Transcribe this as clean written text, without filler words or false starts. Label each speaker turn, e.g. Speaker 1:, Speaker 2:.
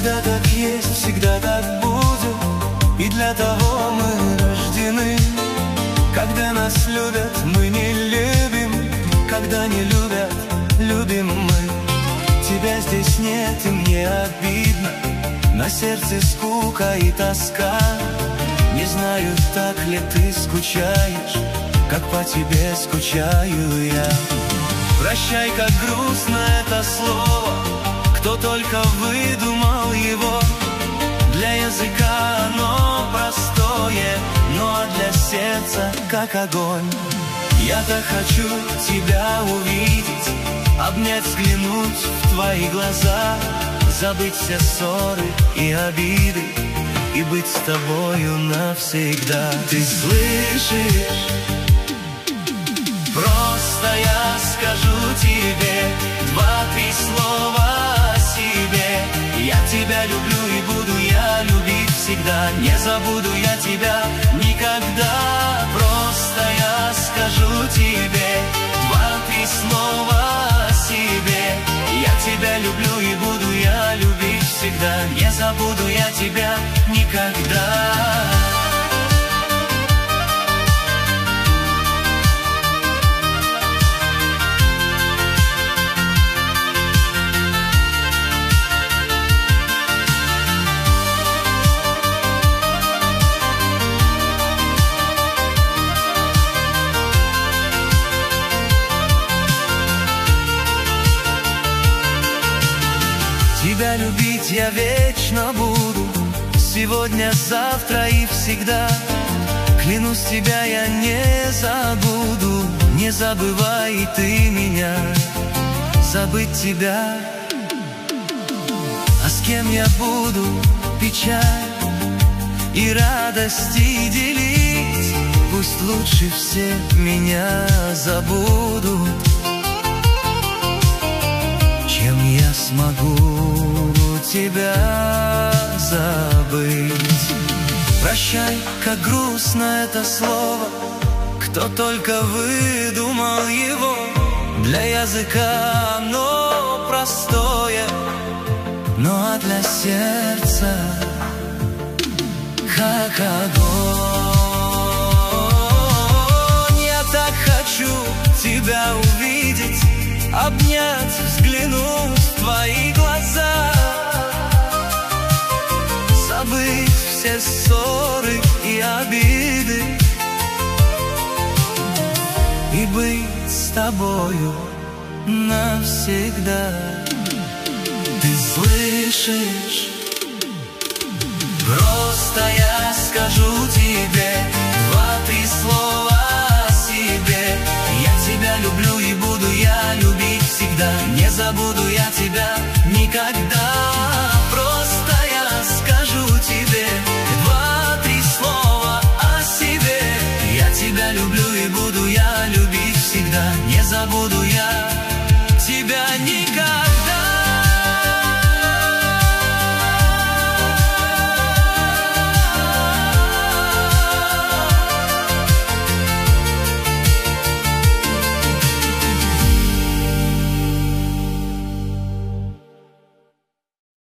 Speaker 1: Всегда так есть, всегда так будет, и для того мы рождены. Когда нас любят, мы не любим, когда не любят, любим мы. Тебя здесь нет, и мне обидно, на сердце скука и тоска. Не знаю, так ли ты скучаешь, как по тебе скучаю я. Прощай, как грустно это слово, кто только выдумал его. Для языка оно простое, ну а для сердца как огонь. Я так хочу тебя увидеть, обнять, взглянуть в твои глаза, забыть все ссоры и обиды и быть с тобою навсегда. Ты слышишь? Просто я скажу тебе два-три слова о себе. Я тебя люблю и буду я любить всегда. Не забуду я тебя никогда. Просто я скажу тебе два-три слова о себе. Я тебя люблю и буду я любить всегда. Не забуду я тебя никогда. Тебя любить я вечно буду, сегодня, завтра и всегда. Клянусь, тебя я не забуду, не забывай и ты меня. Забыть тебя, а с кем я буду печаль и радости делить? Пусть лучше все меня забудут, чем я смогу тебя забыть. Прощай, как грустно это слово, кто только выдумал его. Для языка оно простое, ну а для сердца как огонь. Я так хочу тебя увидеть, обнять, взглянуть в твои глаза, забыть все ссоры и обиды и быть с тобою навсегда. Ты слышишь? Просто я скажу тебе два-три слова о себе. Я тебя люблю и буду я любить всегда. Не забуду я тебя никогда. Просто я скажу тебе два-три слова о себе. Я тебя люблю и буду я любить всегда. Не забуду я